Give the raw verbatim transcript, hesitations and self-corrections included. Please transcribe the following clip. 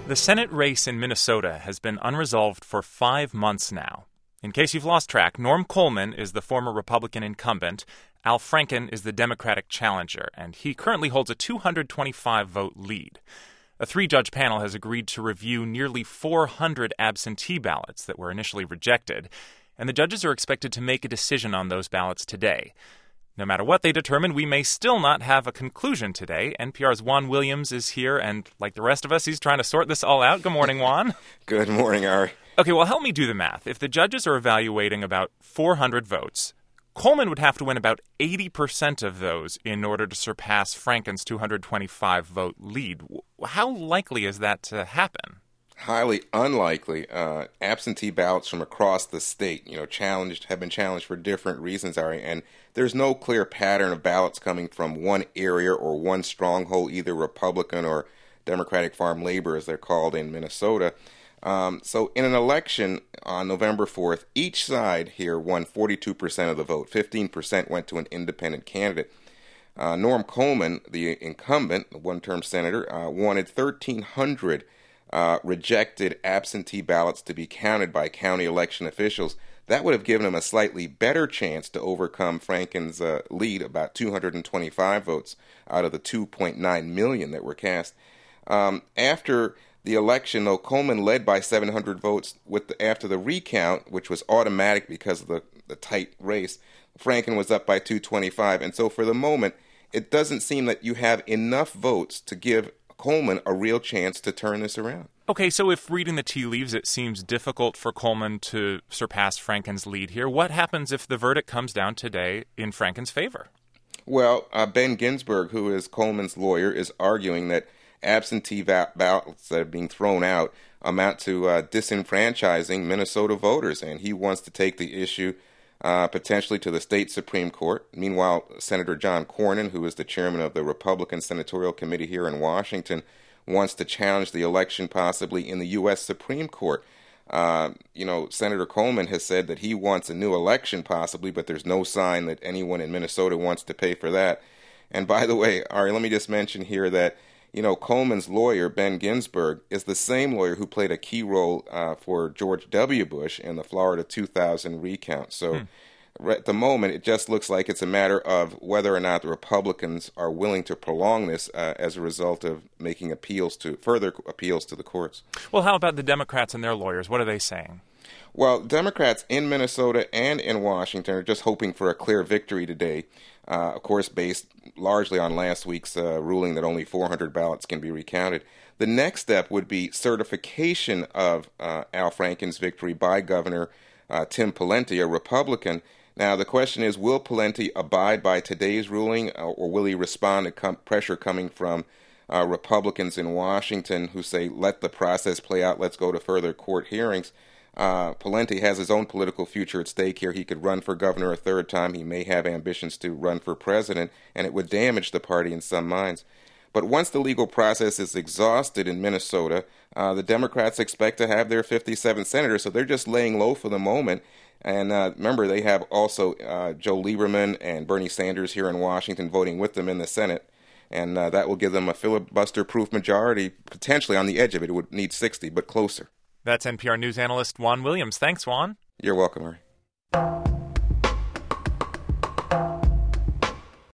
The Senate race in Minnesota has been unresolved for five months now. In case you've lost track, Norm Coleman is the former Republican incumbent. Al Franken is the Democratic challenger, and he currently holds a two hundred twenty-five vote lead. A three-judge panel has agreed to review nearly four hundred absentee ballots that were initially rejected, and the judges are expected to make a decision on those ballots today. No matter what they determine, we may still not have a conclusion today. N P R's Juan Williams is here, and like the rest of us, he's trying to sort this all out. Good morning, Juan. Good morning, Ari. Okay, well, help me do the math. If the judges are evaluating about four hundred votes, Coleman would have to win about eighty percent of those in order to surpass Franken's two hundred twenty-five vote lead. How likely is that to happen? Highly unlikely. Uh, absentee ballots from across the state, you know, challenged have been challenged for different reasons, Ari, and there's no clear pattern of ballots coming from one area or one stronghold, either Republican or Democratic Farm Labor, as they're called in Minnesota. Um, so in an election on November fourth, each side here won forty-two percent of the vote. fifteen percent went to an independent candidate. Uh, Norm Coleman, the incumbent, the one-term senator, uh, wanted thirteen hundred uh, rejected absentee ballots to be counted by county election officials. That would have given him a slightly better chance to overcome Franken's uh, lead, about two hundred twenty-five votes out of the two point nine million that were cast. Um, after the election, though, Coleman led by seven hundred votes. With the, after the recount, which was automatic because of the, the tight race, Franken was up by two hundred twenty-five. And so for the moment, it doesn't seem that you have enough votes to give Coleman a real chance to turn this around. Okay, so if reading the tea leaves, it seems difficult for Coleman to surpass Franken's lead here, what happens if the verdict comes down today in Franken's favor? Well, uh, Ben Ginsberg, who is Coleman's lawyer, is arguing that absentee va- ballots that are being thrown out amount to uh, disenfranchising Minnesota voters, and he wants to take the issue uh, potentially to the state Supreme Court. Meanwhile, Senator John Cornyn, who is the chairman of the Republican Senatorial Committee here in Washington, wants to challenge the election possibly in the U S Supreme Court. Uh, you know, Senator Coleman has said that he wants a new election possibly, but there's no sign that anyone in Minnesota wants to pay for that. And by the way, Ari, let me just mention here that You know, Coleman's lawyer, Ben Ginsberg, is the same lawyer who played a key role uh, for George W. Bush in the Florida two thousand recount. So hmm. right at the moment, it just looks like it's a matter of whether or not the Republicans are willing to prolong this uh, as a result of making appeals to further appeals to the courts. Well, how about the Democrats and their lawyers? What are they saying? Well, Democrats in Minnesota and in Washington are just hoping for a clear victory today, uh, of course, based largely on last week's uh, ruling that only four hundred ballots can be recounted. The next step would be certification of uh, Al Franken's victory by Governor uh, Tim Pawlenty, a Republican. Now, the question is, will Pawlenty abide by today's ruling, uh, or will he respond to com- pressure coming from uh, Republicans in Washington who say, let the process play out, let's go to further court hearings? Uh, Pawlenty has his own political future at stake here. He could run for governor a third time. He may have ambitions to run for president, and it would damage the party in some minds. But once the legal process is exhausted in Minnesota, uh, the Democrats expect to have their fifty-seven senators, so they're just laying low for the moment. And uh, remember, they have also uh, Joe Lieberman and Bernie Sanders here in Washington voting with them in the Senate. And uh, that will give them a filibuster-proof majority, potentially on the edge of it. It would need sixty, but closer. That's N P R News analyst Juan Williams. Thanks, Juan. You're welcome, Harry.